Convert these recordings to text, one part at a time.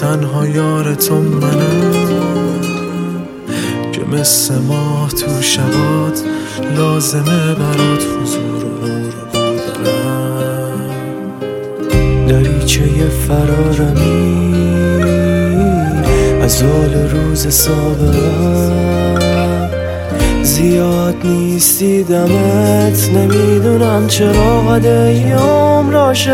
تنها یار تو منم که مثل ماه تو شبات لازمه برات حضور و نور دارم. دریچه فرارمی از حال روز سابقم، زیاد نیست دیدمت، نمیدونم چرا قد ایام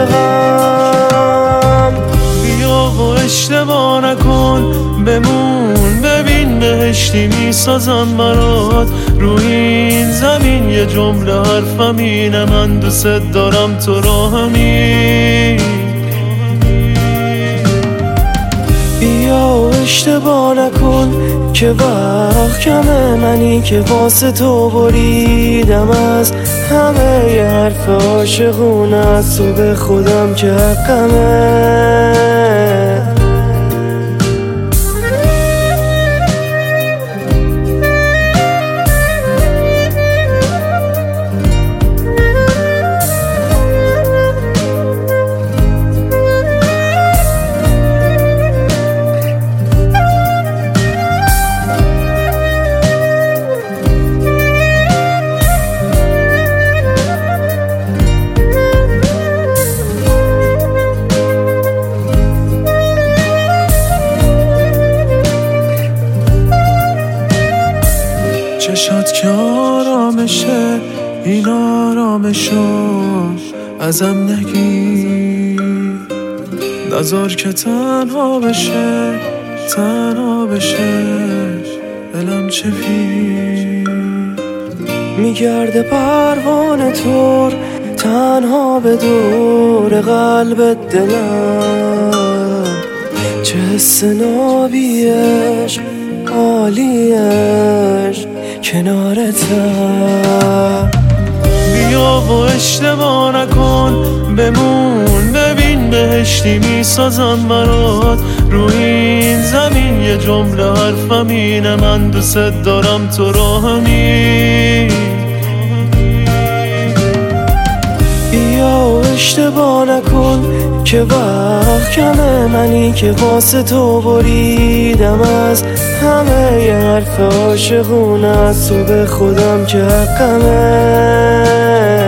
عاشقم. بیا و اشتباه نکن، بمون ببین بهشتی میسازم برات رو این زمین. یه جمله حرفم اینه، من دوست دارم تو را همین. بیا و اشتباه نکن که وقت کمه، منی که واسه تو بریدم از همه ی حرف عاشقونه، از تو به خودم که حقمه. چشات که آرامشه، این آرامشو ازم نگیر. نذار که تنها بشه، تنها بشه دلم چه پیر. میگرده پروانه طور تنها به دور قلبت دلم، چه حس نابیش عالیش کنارتم. بیا و اشتباه نکن، بمون ببین بهشتی میسازم برات رو این زمین. یه جمله حرفم اینه، من دوست دارم تو را همین. بیا و اشتباه نکن که وقت کمه، منی که واسه تو بریدم از همه ی حرف عاشقونه، از تو به خودم که حقمه.